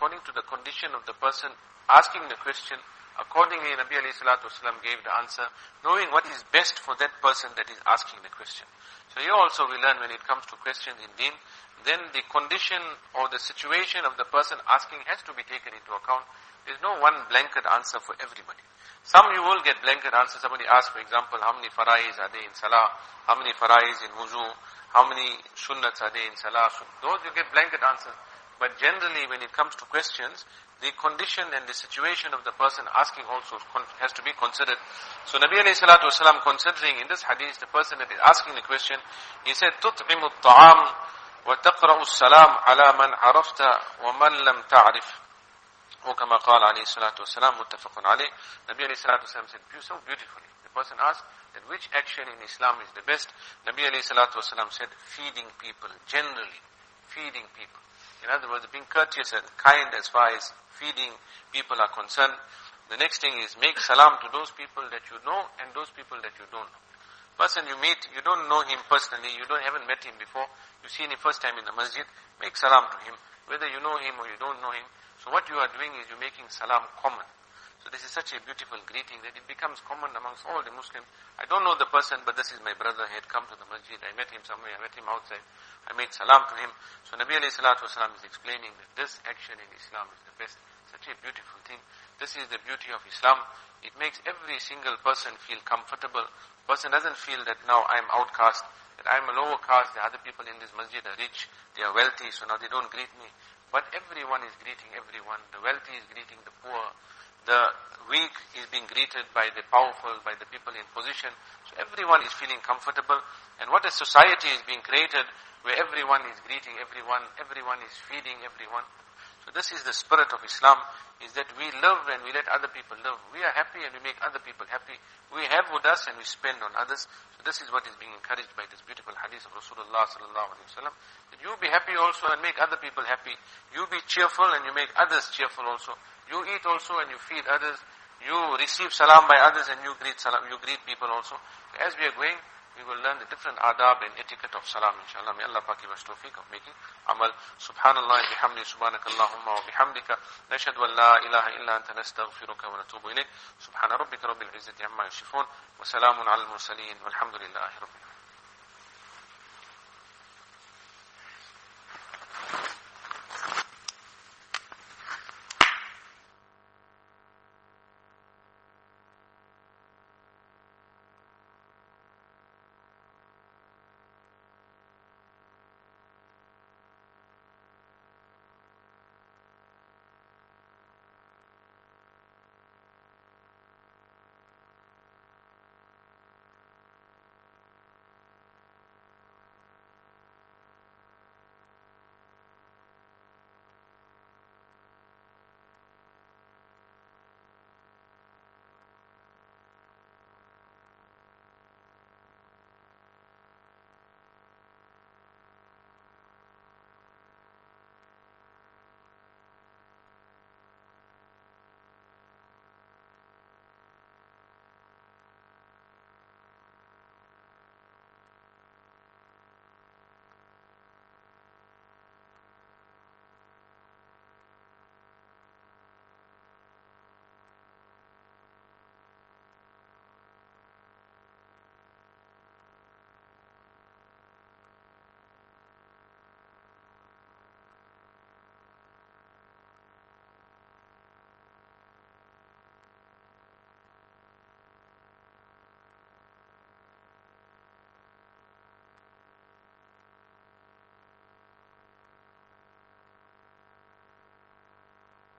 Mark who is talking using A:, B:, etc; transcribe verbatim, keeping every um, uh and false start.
A: according to the condition of the person asking the question. Accordingly, Nabi alayhi salatu wasalam gave the answer, knowing what is best for that person that is asking the question. So here also we learn when it comes to questions in deen, then the condition or the situation of the person asking has to be taken into account. There is no one blanket answer for everybody. Some you will get blanket answers. Somebody asks, for example, how many faraiz are there in salah, how many faraiz in wuzu, how many sunnats are there in salah. Those you get blanket answers. But generally when it comes to questions, the condition and the situation of the person asking also has to be considered. So Nabi alayhi salatu wasalam, considering in this hadith the person that is asking the question, he said, تُطْعِمُ الطَّعَامِ وَتَقْرَأُ السَّلَامِ عَلَى مَنْ عَرَفْتَ وَمَنْ لَمْ تَعْرِفْ وَكَمَا قَالَ عَلَيْهِ الصَّلَاةُ وَالسَّلَامُ مُتَّفَقٌ عَلَيْهِ. Nabi alayhi salatu wasalam said so beautifully. The person asked that which action in Islam is the best. Nabi alayhi salatu wasalam said, feeding people, generally, feeding people. In other words, being courteous and kind as far as feeding people are concerned. The next thing is make salam to those people that you know and those people that you don't know. Person you meet, you don't know him personally, you don't haven't met him before, you see him first time in the masjid, make salam to him, whether you know him or you don't know him. So what you are doing is you're making salam common. So this is such a beautiful greeting that it becomes common amongst all the Muslims. I don't know the person, but this is my brother. He had come to the masjid. I met him somewhere. I met him outside. I made salam to him. So Nabi alayhi salatu wasalam is explaining that this action in Islam is the best. Such a beautiful thing. This is the beauty of Islam. It makes every single person feel comfortable. Person doesn't feel that now I'm outcast, that I'm a lower caste. The other people in this masjid are rich. They are wealthy, so now they don't greet me. But everyone is greeting everyone. The wealthy is greeting the poor. The weak is being greeted by the powerful, by the people in position. So everyone is feeling comfortable. And what a society is being created where everyone is greeting everyone, everyone is feeding everyone. So this is the spirit of Islam, is that we live and we let other people live. We are happy and we make other people happy. We have with us and we spend on others. So this is what is being encouraged by this beautiful hadith of Rasulullah sallallahu alaihi wasallam. That you be happy also and make other people happy. You be cheerful and you make others cheerful also. You eat also and you feed others. You receive salam by others and you greet salam, you greet people also. As we are going, we will learn the different adab and etiquette of salam, inshallah. May Allah Pak give us tawfiq of making amal. Subhanallah bihamdi, subhanakallahumma wa bihamdika. Nashhadu an la ilaha illa anta nastaghfiruka wa natubu ilayk. Subhana rabbika rabbil izzati amma yasifun. Wa salamun ala al-mursaleen. Walhamdulillahi rabbil alamin.